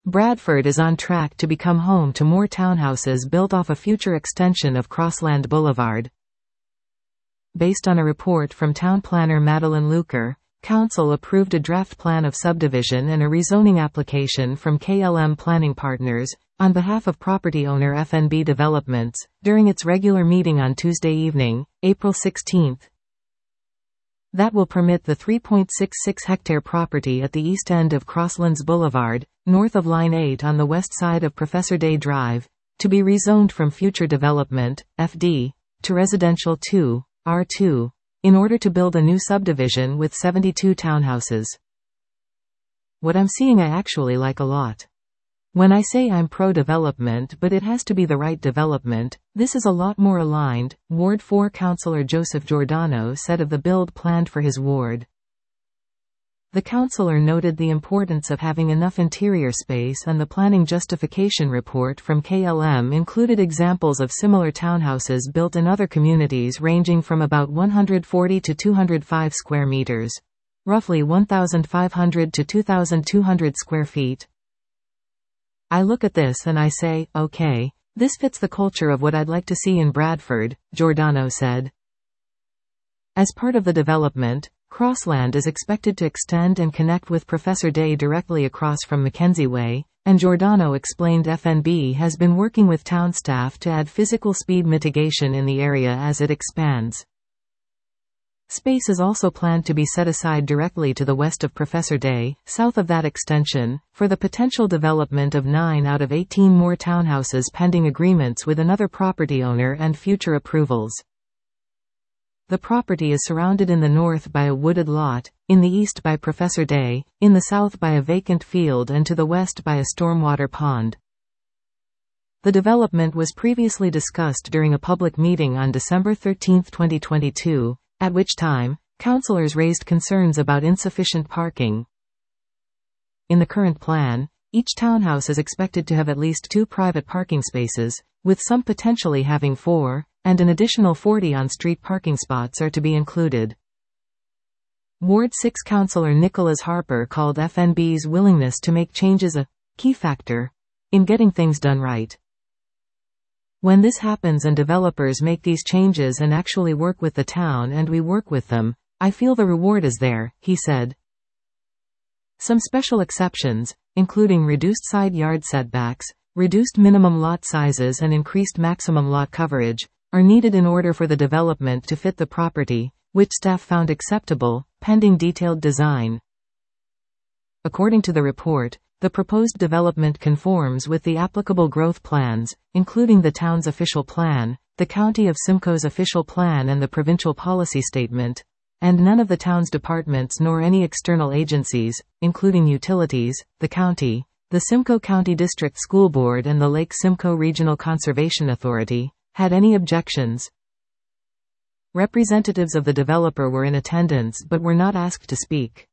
Bradford is on track to become home to more townhouses built off a future extension of Crossland Boulevard. Based on a report from town planner Madeline Luker, Council approved a draft plan of subdivision and a rezoning application from KLM Planning Partners, on behalf of property owner FNB Developments, during its regular meeting on Tuesday evening, April 16. That will permit the 3.66-hectare property at the east end of Crosslands Boulevard, north of Line 8 on the west side of Professor Day Drive, to be rezoned from future development, FD, to residential 2, R2, in order to build a new subdivision with 72 townhouses. What I'm seeing I actually like a lot. When I say I'm pro-development but it has to be the right development, this is a lot more aligned, Ward 4 Councillor Joseph Giordano said of the build planned for his ward. The councillor noted the importance of having enough interior space, and the planning justification report from KLM included examples of similar townhouses built in other communities ranging from about 140 to 205 square meters, roughly 1,500 to 2,200 square feet. I look at this and I say, okay, this fits the culture of what I'd like to see in Bradford, Giordano said. As part of the development, Crossland is expected to extend and connect with Professor Day directly across from Mackenzie Way, and Giordano explained FNB has been working with town staff to add physical speed mitigation in the area as it expands. Space is also planned to be set aside directly to the west of Professor Day, south of that extension, for the potential development of 9 out of 18 more townhouses pending agreements with another property owner and future approvals. The property is surrounded in the north by a wooded lot, in the east by Professor Day, in the south by a vacant field, and to the west by a stormwater pond. The development was previously discussed during a public meeting on December 13, 2022, at which time, councillors raised concerns about insufficient parking. In the current plan, each townhouse is expected to have at least 2 private parking spaces, with some potentially having 4, and an additional 40 on-street parking spots are to be included. Ward 6 Councillor Nicholas Harper called FNB's willingness to make changes a key factor in getting things done right. When this happens and developers make these changes and actually work with the town and we work with them, I feel the reward is there, he said. Some special exceptions, including reduced side yard setbacks, reduced minimum lot sizes and increased maximum lot coverage, are needed in order for the development to fit the property, which staff found acceptable, pending detailed design. According to the report, the proposed development conforms with the applicable growth plans, including the town's official plan, the County of Simcoe's official plan and the provincial policy statement, and none of the town's departments nor any external agencies, including utilities, the county, the Simcoe County District School Board and the Lake Simcoe Regional Conservation Authority, had any objections. Representatives of the developer were in attendance but were not asked to speak.